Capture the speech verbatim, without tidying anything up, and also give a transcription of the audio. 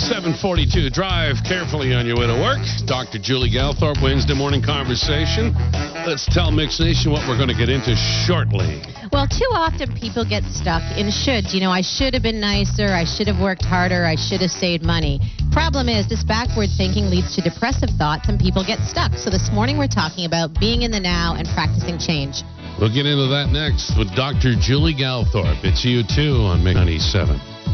seven forty-two. Drive carefully on your way to work. Doctor Julie Galthorpe, Wednesday morning conversation. Let's tell Mix Nation what we're going to get into shortly. Well, too often people get stuck in should. You know, I should have been nicer. I should have worked harder. I should have saved money. Problem is, this backward thinking leads to depressive thoughts and people get stuck. So this morning we're talking about being in the now and practicing change. We'll get into that next with Doctor Julie Galthorpe. It's you too on Mix ninety-seven.